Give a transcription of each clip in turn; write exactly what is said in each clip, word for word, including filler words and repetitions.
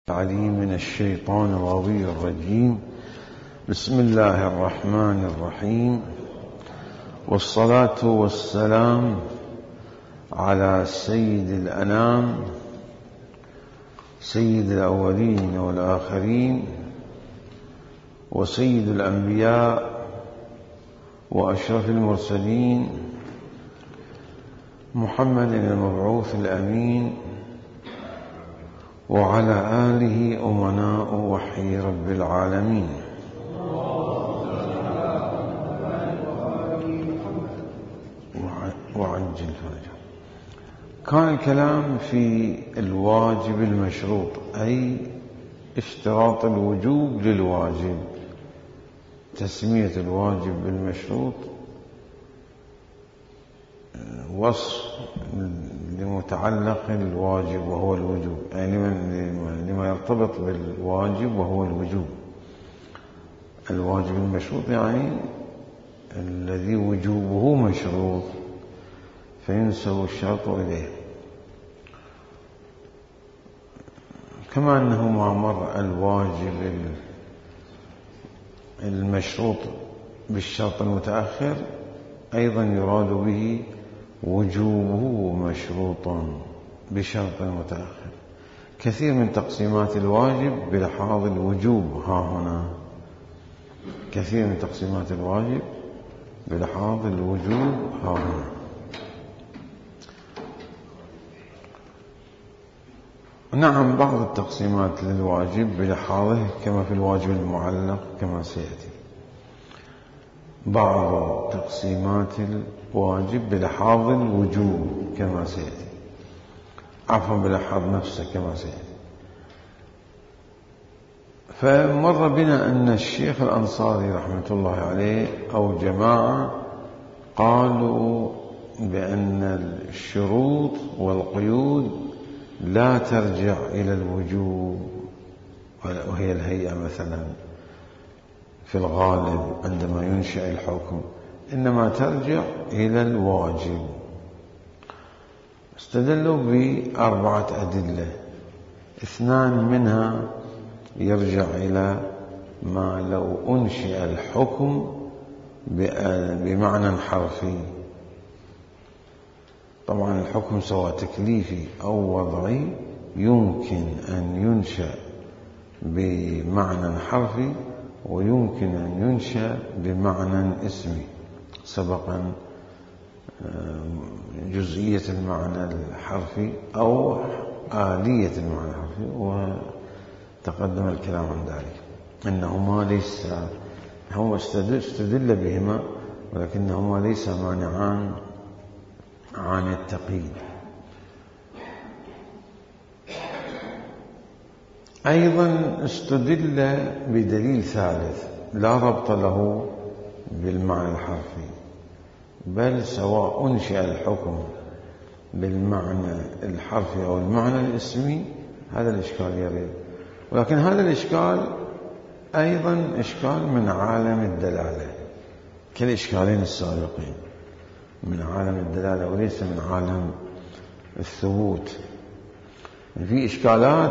العليم من الشيطان الغوي الرجيم. بسم الله الرحمن الرحيم، والصلاة والسلام على سيد الأنام، سيد الأولين والآخرين، وسيد الأنبياء وأشرف المرسلين، محمد المبعوث الأمين، وعلى آله أمناء وحي رب العالمين. وعجل فرجه. كان الكلام في الواجب المشروط، أي اشتراط الوجوب للواجب، تسمية الواجب بالمشروط وصف لمتعلق الواجب وهو الوجوب، يعني لما يرتبط بالواجب وهو الوجوب. الواجب المشروط يعني الذي وجوبه مشروط فينسب الشرط إليه، كما أنه ما مر الواجب المشروط بالشرط المتأخر أيضا يراد به وجوبه مشروطا بشرط متأخر. كثير من تقسيمات الواجب بلحاظ الوجوب ها هنا، كثير من تقسيمات الواجب بلحاظ الوجوب ها هنا. نعم، بعض التقسيمات للواجب بلحاظه كما في الواجب المعلق كما سيأتي، بعض تقسيمات الواجب بلحاظ الوجوب كما سيأتي، عفوا بلحاظ نفسه كما سيأتي. فمر بنا أن الشيخ الأنصاري رحمة الله عليه أو جماعة قالوا بأن الشروط والقيود لا ترجع إلى الوجوب، وهي الهيئة مثلا في الغالب عندما ينشأ الحكم، إنما ترجع إلى الواجب. استدلوا بأربعة أدلة، اثنان منها يرجع إلى ما لو أنشئ الحكم بمعنى حرفي. طبعا الحكم سواء تكليفي أو وضعي يمكن أن ينشأ بمعنى حرفي ويمكن أن ينشأ بمعنى اسمي. سبقا جزئية المعنى الحرفي أو آلية المعنى الحرفي، وتقدم الكلام عن ذلك أنهما ليس هو استدل بهما، ولكنهما ليس مانعان عن التقييد. أيضا استدل بدليل ثالث لا ربط له بالمعنى الحرفي، بل سواء أنشئ الحكم بالمعنى الحرفي أو المعنى الاسمي هذا الإشكال يريد، ولكن هذا الإشكال أيضا إشكال من عالم الدلالة كالإشكالين السابقين، من عالم الدلالة وليس من عالم الثبوت. في إشكالات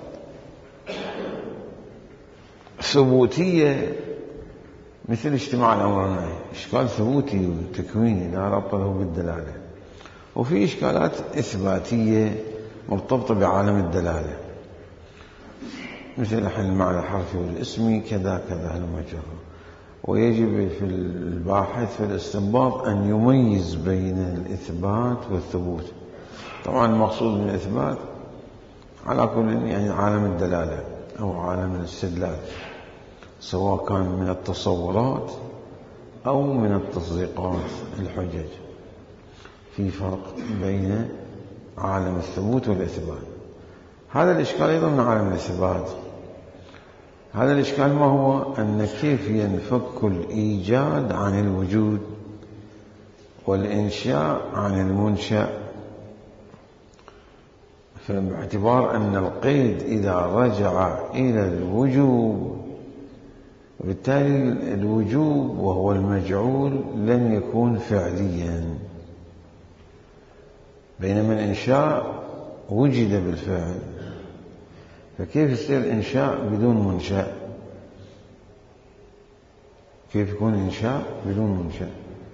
ثبوتية مثل اجتماع الأمر والنهي، إشكال ثبوتي وتكويني لا ربط له بالدلالة، وفي إشكالات إثباتية مرتبطة بعالم الدلالة مثل المعنى الحرفي والاسمي كذا كذا المجرد. ويجب في الباحث في الاستنباط أن يميز بين الإثبات والثبوت. طبعا المقصود من الإثبات على كل يعني عالم الدلالة أو عالم الاستدلال، سواء كان من التصورات أو من التصديقات الحجج. في فرق بين عالم الثبوت والإثبات. هذا الإشكال أيضا من عالم الإثبات. هذا الإشكال ما هو؟ أن كيف ينفك الإيجاد عن الوجود والإنشاء عن المنشأ، باعتبار أن القيد إذا رجع إلى الوجوب وبالتالي الوجوب وهو المجعول لن يكون فعليا، بينما الإنشاء وجد بالفعل، فكيف يصير إنشاء بدون منشأ؟ كيف يكون إنشاء بدون منشأ؟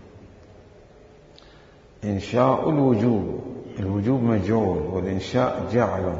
إنشاء الوجوب، الوجوب مجعول، والإنشاء جعل.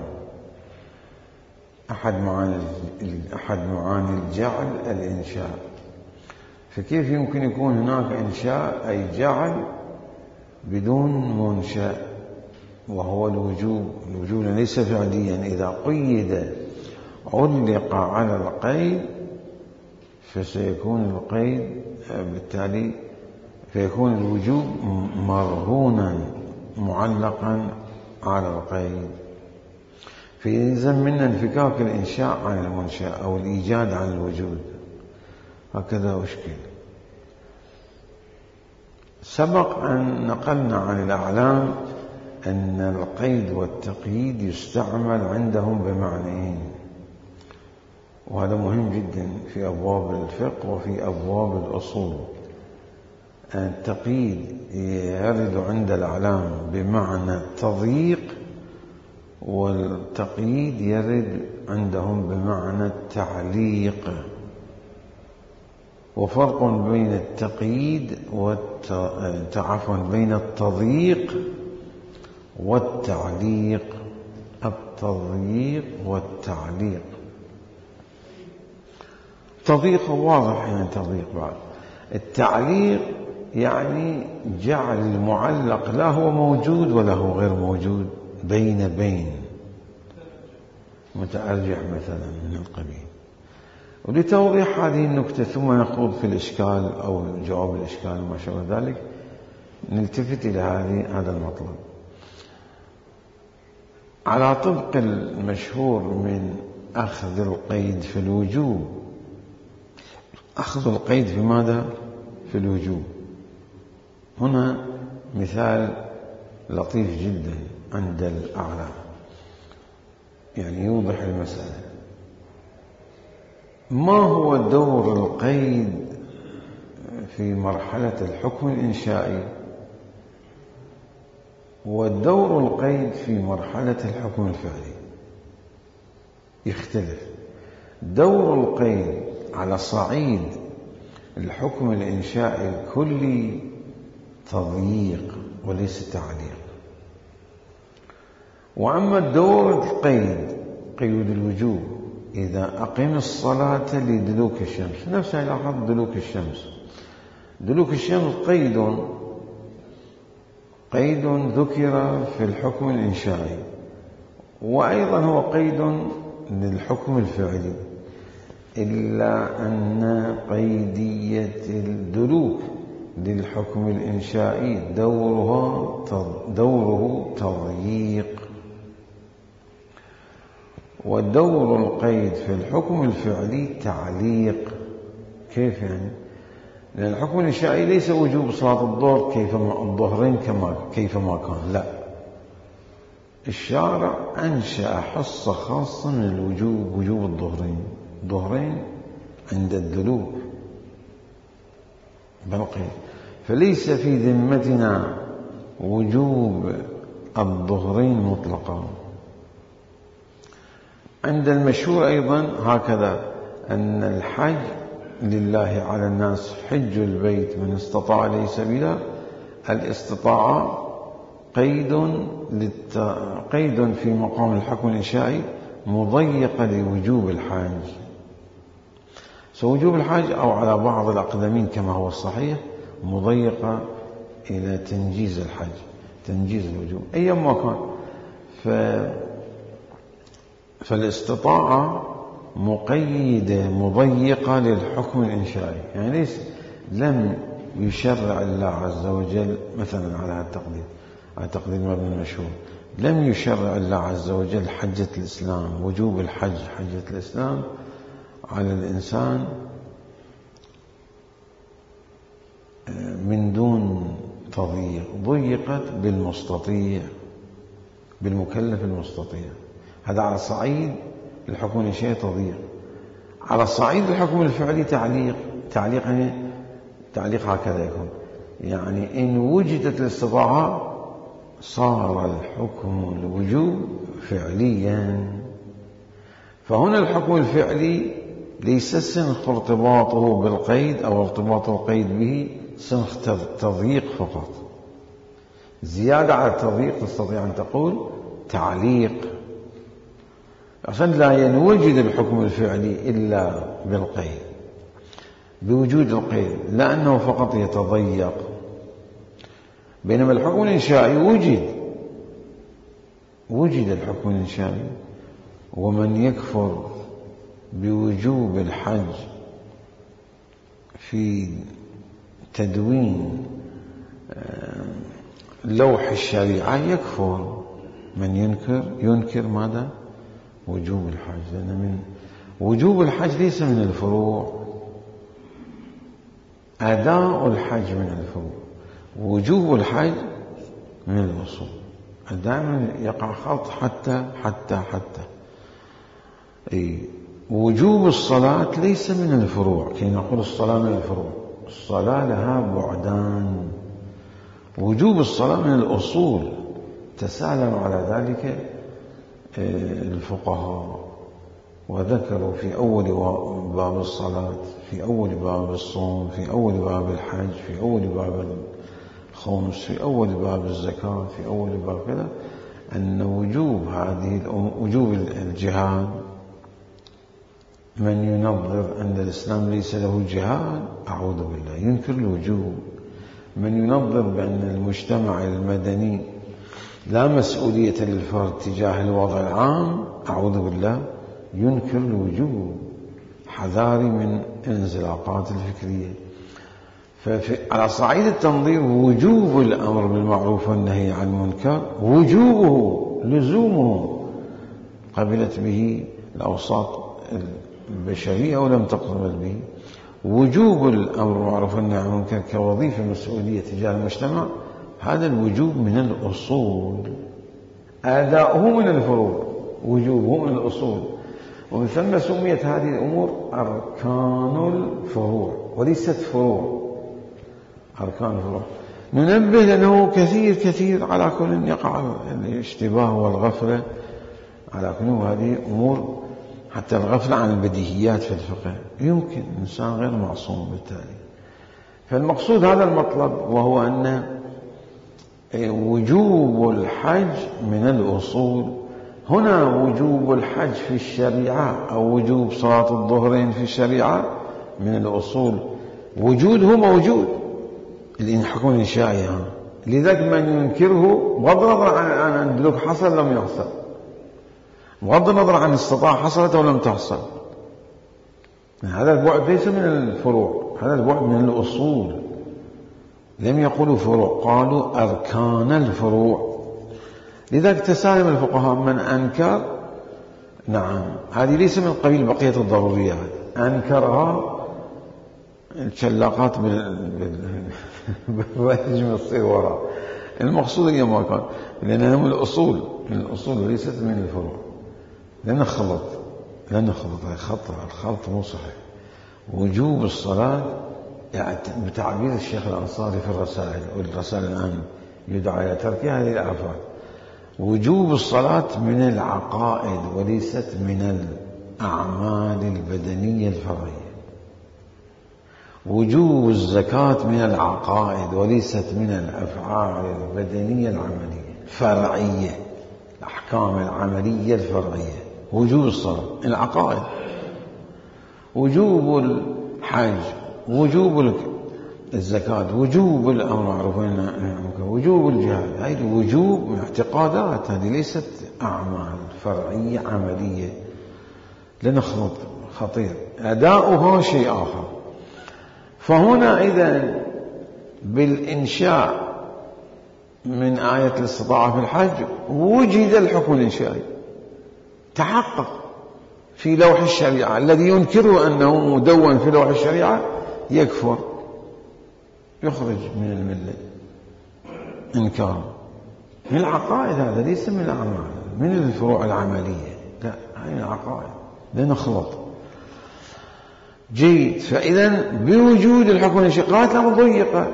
أحد معاني أحد معاني الجعل الإنشاء. فكيف يمكن يكون هناك إنشاء أي جعل بدون منشأ وهو الوجوب؟ الوجوب ليس فعليا، إذا قيد علق على القيد فسيكون القيد بالتالي فيكون الوجوب مرهونا معلقا على القيد، فيلزم منا انفكاك الإنشاء عن المنشأ أو الإيجاد عن الوجود. هكذا أشكل. سبق أن نقلنا عن الأعلام أن القيد والتقييد يستعمل عندهم بمعنيين، وهذا مهم جدا في أبواب الفقه وفي أبواب الأصول. التقييد يرد عند الأعلام بمعنى التضييق، والتقييد يرد عندهم بمعنى التعليق. وفرق بين التقييد والتعفن بين التضييق والتعليق. التضييق والتعليق. تضييق واضح يعني تضييق بعد. التعليق يعني جعل المعلق لا هو موجود ولا هو غير موجود، بين بين متأرجح مثلا من القبيل. ولتوضيح هذه النكتة ثم نخوض في الإشكال أو جواب الإشكال وما شابه ذلك نلتفت إلى هذه هذا المطلب. على طبق المشهور من أخذ القيد في الوجوب، أخذ القيد في ماذا؟ في الوجوب. هنا مثال لطيف جدا عند الأعلام يعني يوضح المسألة. ما هو دور القيد في مرحلة الحكم الإنشائي ودور القيد في مرحلة الحكم الفعلي؟ يختلف. دور القيد على صعيد الحكم الإنشائي الكلي تضييق وليس تعليق. وأما دور القيد قيود الوجوب، إذا أقم الصلاة لدلوك الشمس، نفسها لاحظ دلوك الشمس. دلوك الشمس قيد قيد ذكر في الحكم الإنشائي، وأيضا هو قيد للحكم الفعلي، إلا أن قيدية الدلوك للحكم الإنشائي دورها دوره تضييق، ودور القيد في الحكم الفعلي تعليق. كيف يعني؟ لأن الحكم الإنشائي ليس وجوب صلاة الظهر كيفما الظهرين كما كيفما كان، لا، الشارع أنشأ حصة خاصة من الوجوب، وجوب الظهرين ظهرين عند الدلوك بالقيد، فليس في ذمتنا وجوب الظهرين مطلقا. عند المشهور أيضا هكذا أن الحج لله على الناس حج البيت من استطاع إليه سبيلا. الاستطاعة قيد للت... قيد في مقام الحكم الإنشائي مضيقة لوجوب الحج، سوجوب الحج أو على بعض الأقدمين كما هو الصحيح مضيقة إلى تنجيز الحج، تنجيز الوجوب أيما كان. ف... فالاستطاعة مقيدة مضيقة للحكم الإنشائي، يعني ليس لم يشرع الله عز وجل مثلا على التقدير على تقدير المبنى المشهور، لم يشرع الله عز وجل حجة الإسلام، وجوب الحج حجة الإسلام على الإنسان من دون تضييق، ضيقت بالمستطيع، بالمكلف المستطيع. هذا على صعيد الحكم الإنشائي تضييق. على صعيد الحكم الفعلي تعليق. تعليق يعني تعليق هكذا يكون، يعني إن وجدت الاستطاعة صار الحكم الوجوب فعليا، فهنا الحكم الفعلي ليس سنخ ارتباطه بالقيد أو ارتباط القيد به، سنخ تضييق فقط. زيادة على التضييق تستطيع أن تقول تعليق، عشان لا ينوجد الحكم الفعلي إلا بالقيد، بوجود القيد، لأنه فقط يتضيق. بينما الحكم الإنشائي وجد وجد الحكم الإنشائي. ومن يكفر بوجوب الحج في تدوين لوح الشريعة يكفر. من ينكر ينكر ماذا؟ وجوب الحج، لأن من وجوب الحج ليس من الفروع، أداء الحج من الفروع، وجوب الحج من الأصول. دائما يقع خلط حتى حتى حتى أي وجوب الصلاة ليس من الفروع، كي نقول الصلاة من الفروع، الصلاة لها بعدان. وجوب الصلاة من الأصول، تسالم على ذلك الفقهاء وذكروا في أول باب الصلاة، في أول باب الصوم، في أول باب الحج، في أول باب الخمس، في أول باب الزكاة، في أول باب كذا، أن وجوب هذه وجوب الجهاد. من ينظر أن الإسلام ليس له جهاد أعوذ بالله ينكر الوجوب. من ينظر بأن المجتمع المدني لا مسؤولية للفرد تجاه الوضع العام أعوذ بالله ينكر الوجوب. حذاري من الانزلاقات الفكرية. فعلى صعيد التنظير وجوب الأمر بالمعروف والنهي عن المنكر، وجوبه لزومه قبلت به الأوساط البشرية ولم تقبل به. وجوب الأمر بالمعروف والنهي عن المنكر كوظيفة مسؤولية تجاه المجتمع، هذا الوجوب من الأصول، أداؤه من الفروع، وجوبه من الأصول. ومن ثم سميت هذه الأمور أركان الفروع وليست فروع، أركان الفروع. ننبه لأنه كثير كثير على كل يقع الاشتباه والغفلة على كل هذه أمور، حتى الغفلة عن البديهيات في الفقه. يمكن الإنسان غير معصوم بالتالي. فالمقصود هذا المطلب، وهو أن وجوب الحج من الأصول. هنا وجوب الحج في الشريعة أو وجوب صلاة الظهرين في الشريعة من الأصول، وجوده موجود، الحكم الإنشائي. لذلك من ينكره بغض النظر عن أن الدلوك حصل لم يحصل، بغض النظر عن استطاع حصلت ولم تحصل، هذا البعد ليس من الفروع، هذا البعد من الأصول. لم يقولوا فروع، قالوا أركان الفروع. لذلك تسالم الفقهاء من أنكر، نعم هذه ليس من قبيل بقية الضروريات، أنكرها الشلاقات بالرجم الصير وراء. المقصود هي ما كان، لأنها من الأصول، من الأصول وليست من الفروع. لا نخلط لا نخلط الخط الخلط مو صحيح. وجوب الصلاة يعني بتعبير الشيخ الأنصاري في الرسائل، والرسائل الآن يدعى إلى ترك هذه الآفات. وجوب الصلاة من العقائد وليست من الأعمال البدنية الفرعية. وجوب الزكاة من العقائد وليست من الأفعال البدنية العملية الفرعية، الأحكام العملية الفرعية. وجوب الصلاة العقائد. وجوب الحج، وجوب الزكاة، وجوب الأمر بالمعروف والنهي عن المنكر، وجوب الجهاد. هذه الوجوب من اعتقادات، هذه ليست أعمال فرعية عملية. لنخلط خطير، أداؤها شيء آخر. فهنا إذن بالإنشاء من آية الاستطاعة في الحج وجد الحكم الإنشائي، تحقق في لوح الشريعة. الذي ينكره أنه مدون في لوح الشريعة يكفر، يخرج من الملة إنكار. من العقائد، هذا ليس من الأعمال، من الفروع العملية، لا هذه العقائد، لا نخلط. جيد. فإذا بوجود الحكم الإنشائي لا مضيقة.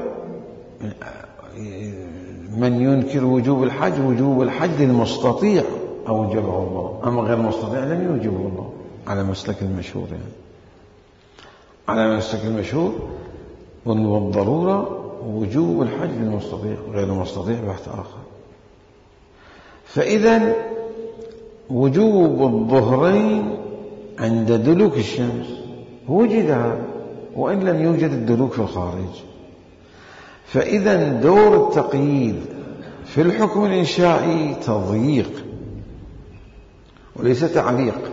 من ينكر وجوب الحج، وجوب الحج المستطيع أوجبه الله، أما غير المستطيع لم يوجبه الله. على مسلك المشهور يعني على مسلك المشهور والضرورة وجوب الحج للمستطيع، غير المستطيع بحث آخر. فإذا وجوب الظهرين عند دلوك الشمس وجد هذا وإن لم يوجد الدلوك في الخارج. فإذا دور التقييد في الحكم الإنشائي تضييق وليس تعليق،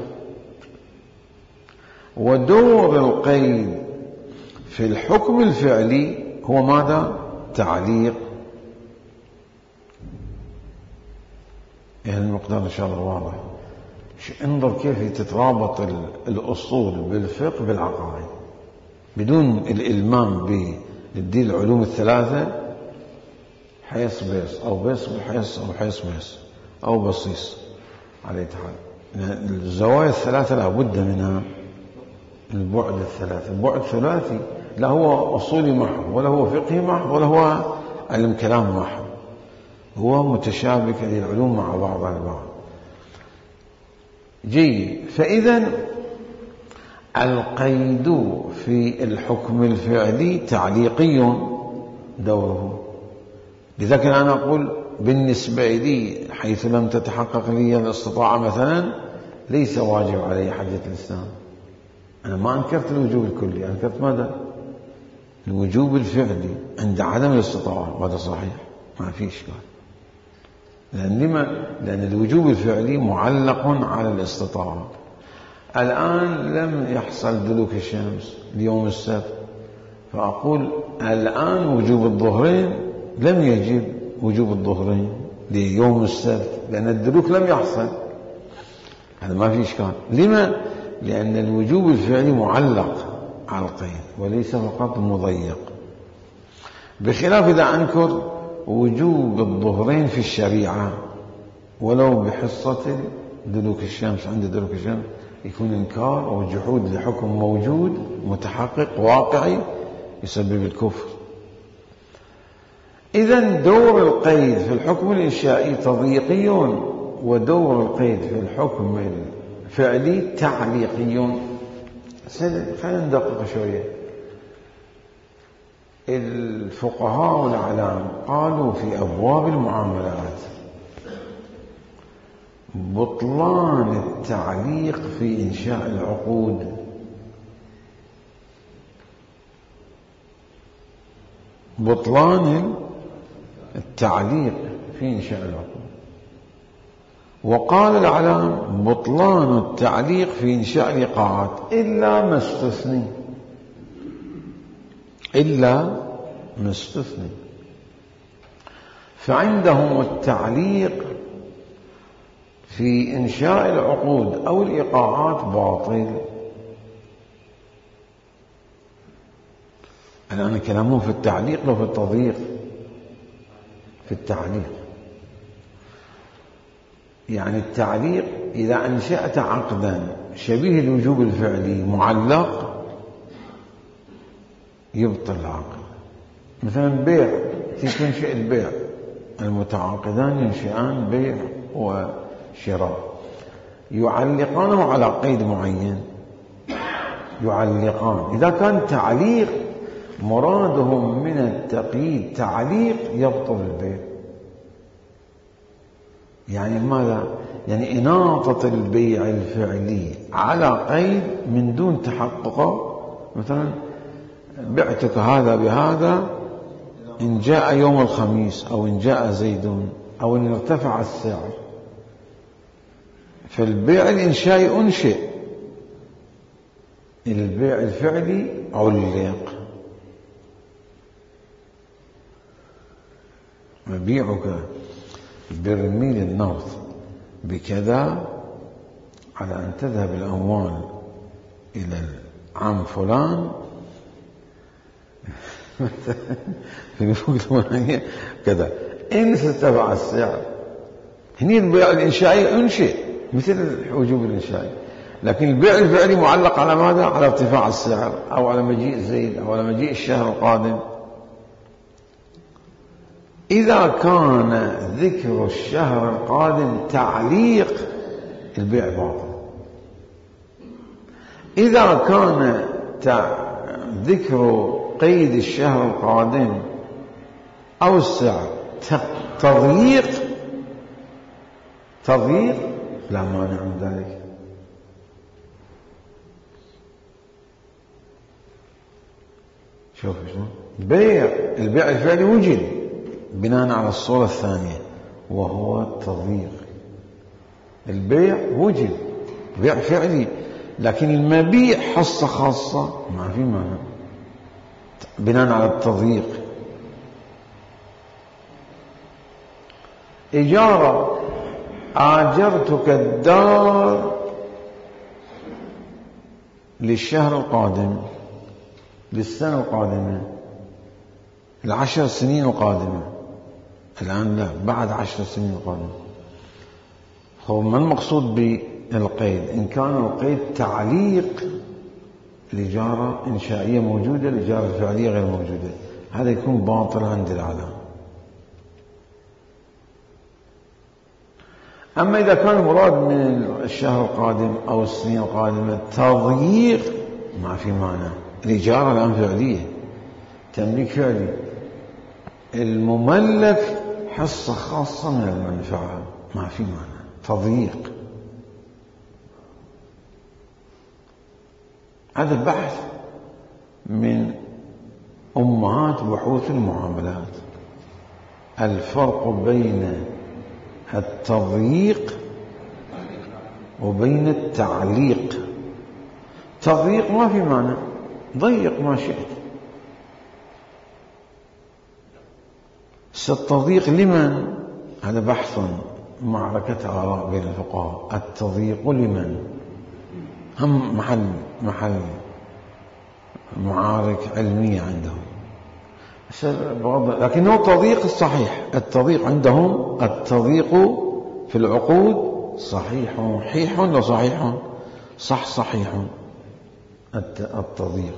ودور القيد في الحكم الفعلي هو ماذا؟ تعليق. يعني المقدار إن شاء الله واضح. انظر كيف تترابط الأصول بالفقه بالعقائد بدون الإلمام بالدين العلوم الثلاثة، حيث بيس أو بيس بحيث أو حيث بيس أو بصيص عليه تعالى. الزوايا الثلاثة لا بد منها، البعد الثلاثة، البعد ثلاثي، لا هو أصولي محض ولا هو فقهي محض ولا هو علم كلام محض، هو متشابك هذه العلوم مع بعضها البعض. جيد. فإذا القيد في الحكم الفعلي تعليقي دوره. لذلك أنا أقول بالنسبة لي حيث لم تتحقق لي الاستطاعة مثلا ليس واجب علي حجة الإسلام. أنا ما أنكرت الوجوب الكلي، أنكرت ماذا؟ الوجوب الفعلي عند عدم الاستطاعة، وهذا صحيح ما في إشكال. لأن لما؟ لأن الوجوب الفعلي معلق على الاستطاعة. الآن لم يحصل دلوك الشمس ليوم السبت، فأقول الآن وجوب الظهرين لم يجب وجوب الظهرين ليوم السبت لأن الدلوك لم يحصل، هذا ما في إشكال. لما؟ لأن الوجوب الفعلي معلق على القيد وليس فقط مضيق، بخلاف إذا أنكر وجوب الظهرين في الشريعة ولو بحصة دلوك الشمس، عند دلوك الشمس يكون إنكار أو جحود لحكم موجود متحقق واقعي يسبب الكفر. إذن دور القيد في الحكم الإنشائي تضييقي ودور القيد في الحكم الفعلي تعليقي. خلينا ندقق شوية. الفقهاء والأعلام قالوا في أبواب المعاملات بطلان التعليق في إنشاء العقود، بطلان التعليق في إنشاء العقود. وقال الأعلام بطلان التعليق في إنشاء الإيقاعات إلا ما استثني، إلا ما استثني. فعندهم التعليق في إنشاء العقود أو الإيقاعات باطل. الآن كلامهم في التعليق لو في التضييق. في التعليق يعني التعليق إذا أنشأت عقدا شبيه الوجوب الفعلي معلق يبطل العقد. مثلا بيع، تنشئ البيع، المتعاقدان ينشئان بيع وشراء، يعلقانه على قيد معين، يعلقان. إذا كان تعليق مرادهم من التقييد تعليق يبطل البيع. يعني ماذا؟ يعني إناطة البيع الفعلي على قيد من دون تحقق. مثلا بعتك هذا بهذا إن جاء يوم الخميس أو إن جاء زيد أو إن ارتفع السعر. فالبيع الإنشائي أنشئ، البيع الفعلي علق. مبيعك برميل النفط بكذا على أن تذهب الأموال إلى العام فلان في الوقت الفلاني كذا، إن ارتفع السعر. هني البيع الإنشائي أنشئ مثل الوجوب الإنشائي، لكن البيع الفعلي معلق على ماذا؟ على ارتفاع السعر أو على مجيء زيد أو على مجيء الشهر القادم. إذا كان ذكر الشهر القادم تعليق البيع باطل. إذا كان ذكر قيد الشهر القادم أوسع تضييق تضييق لا مانع من ذلك. شوف شلون بيع البيع الفعلي وجد بناء على الصورة الثانية وهو التضييق. البيع وجد بيع فعلي، لكن المبيع حصة خاصة ما في مانع بناء على التضييق. إجارة آجرتك الدار للشهر القادم، للسنة القادمة، العشر سنين القادمة. الآن لا، بعد عشر سنين القادمة. هو ما المقصود بالقيد؟ إن كان القيد تعليق الإجارة إنشائية موجودة، الإجارة الفعلية غير موجودة، هذا يكون باطل عند العلماء. أما إذا كان المراد من الشهر القادم أو السنين القادمة تضييق ما في معنى. الإجارة الآن فعلية، تمليك فعلي، المملك حصة خاصة من المنفعة ما في معنى تضييق. هذا بحث من أمهات بحوث المعاملات، الفرق بين التضييق وبين التعليق. تضييق ما في معنى، ضيق ما شئت. التضييق لمن؟ هذا بحث معركة آراء بين الفقهاء. التضييق لمن؟ هم محل محل معارك علمية عندهم، لكنه التضييق الصحيح. التضييق عندهم التضييق في العقود صحيح حيح ولا صحيح؟ صح صحيح التضييق.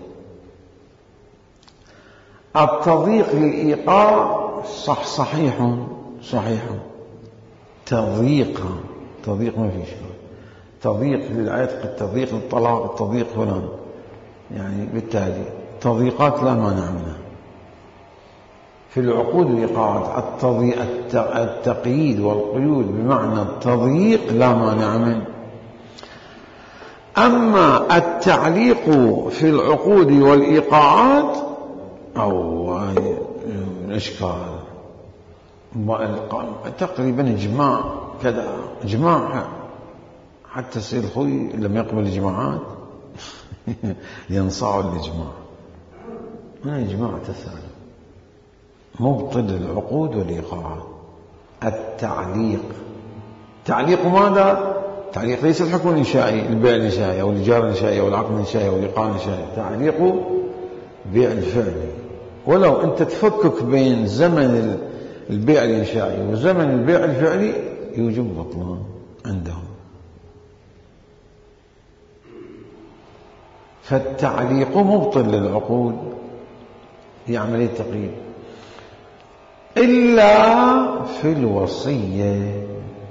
التضييق للإيقاع صح صحيح صحيح. تضييق تضييق ما في شيء. تضييق للعتق، التضييق للطلاق، التضييق فلان، يعني بالتالي تضييقات لا مانع منها. في العقود الإيقاعات التقييد والقيود بمعنى التضييق لا مانع منه. أما التعليق في العقود والإيقاعات أو الإشكال تقريبا إجماع كذا، إجماع حتى سيد الخوي لما يقبل الإجماعات ينصاع الإجماع. هنا إجماع تسالم مبطل العقود والإيقاعات. التعليق، تعليق ماذا؟ تعليق ليس الحكم الإنشائي، البيع الإنشائي أو الإيجار الإنشائي أو العقد الإنشائي أو الإيقاع الإنشائي. تعليق بيع الفعلي. ولو أنت تفكك بين زمن البيع الإنشائي وزمن البيع الفعلي يوجب بطلان عندهم. فالتعليق مبطل للعقود، هي عملية تقييد، إلا في الوصية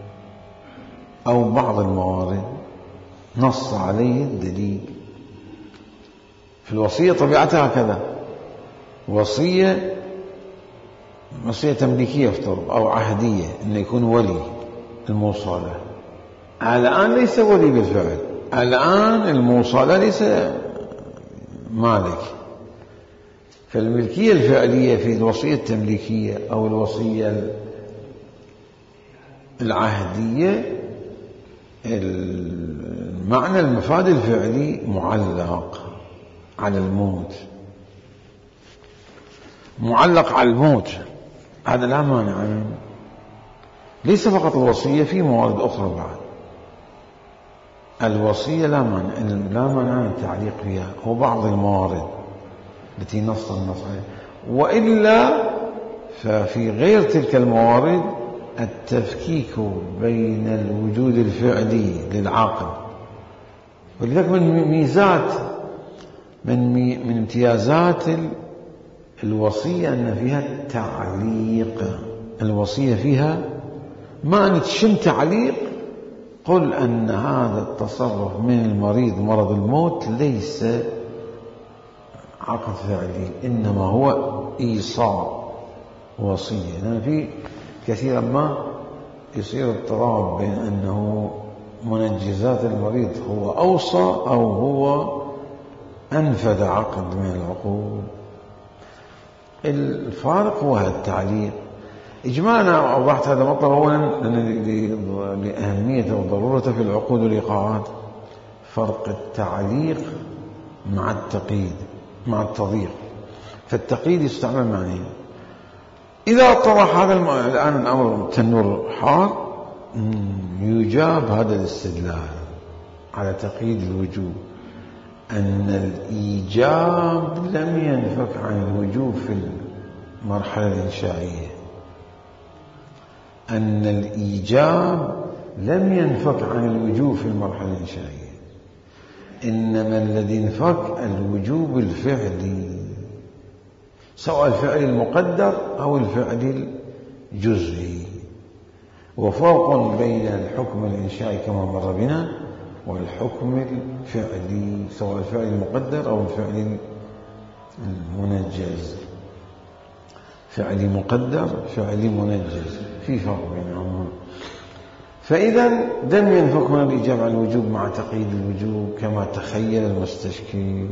أو بعض الموارد نص عليه الدليل. في الوصية طبيعتها كذا، وصية وصية تمليكية افترض أو عهدية، إنه يكون ولي الموصلة. الآن ليس ولي بالفعل، الآن الموصلة ليس مالك. فالملكية الفعلية في الوصية التمليكية أو الوصية العهدية المعنى المفاد الفعلي معلق على الموت، معلق على الموت، هذا لا مانع منه. ليس فقط الوصية، في موارد أخرى بعد. الوصية لا مانع لا مانع من التعليق فيها، وبعض الموارد التي نص النص عليها. وإلا ففي غير تلك الموارد التفكيك بين الوجود الفعلي للعاقل. ولذلك من ميزات من من امتيازات الوصية أن فيها التعليق. الوصية فيها ما أن تشم تعليق قل أن هذا التصرف من المريض مرض الموت ليس عقد فعلي، إنما هو إيصاء وصية. لأن في كثيرا ما يصير اضطراب بين أنه منجزات المريض هو أوصى أو هو أنفذ عقد من العقود. الفارق هو هذا التعليق. إجمالا أوضحت هذا المطلب أولا لأهميته وضرورته في العقود والإيقاعات، فرق التعليق مع التقييد مع التضييق. فالتقييد يستعمل معنيه. إذا طرح هذا الم... الآن الأمر تنور حار، يجاب هذا الاستدلال على تقييد الوجوب أن الإيجاب لم ينفك عن الوجوب في المرحلة الإنشائية، أن الإيجاب لم ينفك عن الوجوب في المرحلة الإنشائية، إنما الذي انفك الوجوب الفعلي، سواء الفعل المقدر أو الفعل الجزئي. وفرق بين الحكم الإنشائي كما مر بنا والحكم الفعلي، سواء الفعل المقدر أو الفعل المنجز. فعل مقدر فعل منجز في فرق بينهما. فإذا لم ينفك من الإجابة عن الوجوب مع تقييد الوجوب كما تخيل المستشكي.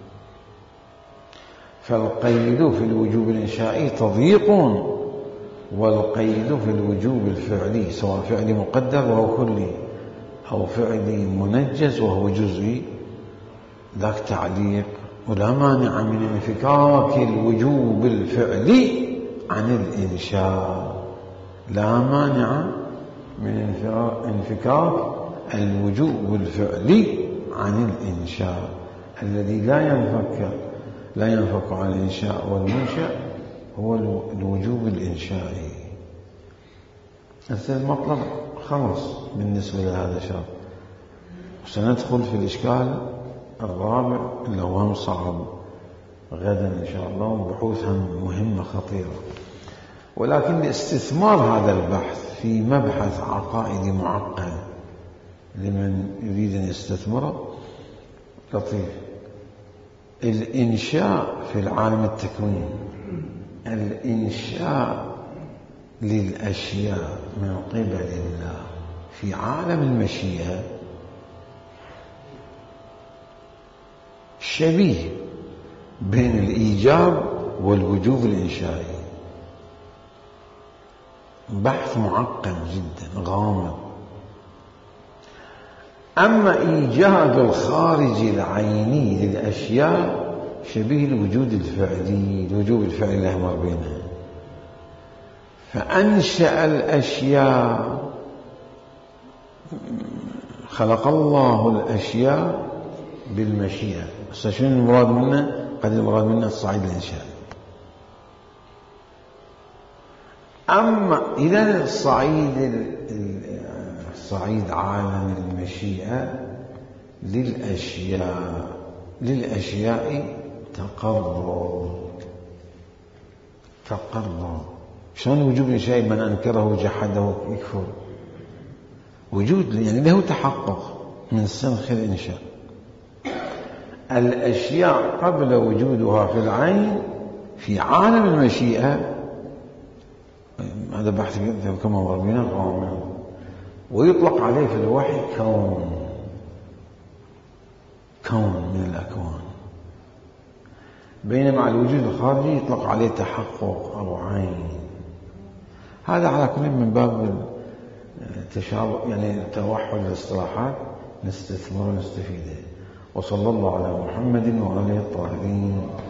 فالقيد في الوجوب الإنشائي تضييق، والقيد في الوجوب الفعلي سواء فعل مقدر وهو كلي أو فعل منجز وهو جزئي ذاك تعليق. ولا مانع من انفكاك الوجوب الفعلي عن الإنشاء، لا مانع من انفكاك الوجوب الفعلي عن الإنشاء. الذي لا ينفك لا ينفك عن الإنشاء والمنشأ هو الوجوب الإنشائي. هذا المطلب خلص بالنسبة لهذا الشرط. وسندخل في الإشكال الرابع اللي هو هم صعب غدا إن شاء الله، وبحوثها مهمة خطيرة. ولكن لاستثمار هذا البحث في مبحث عقائدي معقد لمن يريد أن يستثمره لطيف. الإنشاء في العالم التكويني، الإنشاء للأشياء من قبل الله في عالم المشيئة شبيه بين الإيجاب والوجوب الإنشائي. بحث معقد جدا غامض. أما إيجاد الخارج العيني للأشياء شبيه الوجود الفعلي، الوجوب الفعلي اللي مر بينها. فأنشأ الأشياء، خلق الله الأشياء بالمشيئة. شنو المراد منه؟ قد المراد منه الصعيد الإنشاء. أما إذا الصعيد الصعيد عالم المشيئة للأشياء للأشياء تقرر تقرر. شلون وجوب الإنشاء من أنكره وجحده يكفر؟ وجود يعني له تحقق من سنخ الإنشاء. الأشياء قبل وجودها في العين في عالم المشيئة، هذا بحث كما مر بنا غامض، ويطلق عليه في الوحي كون، كون من الأكوان. بينما الوجود الخارجي يطلق عليه تحقق أو عين. هذا على كل من باب التشابه، يعني توحد الاصطلاحات نستثمر ونستفيده. وصلى الله على محمد وآله الطاهرين.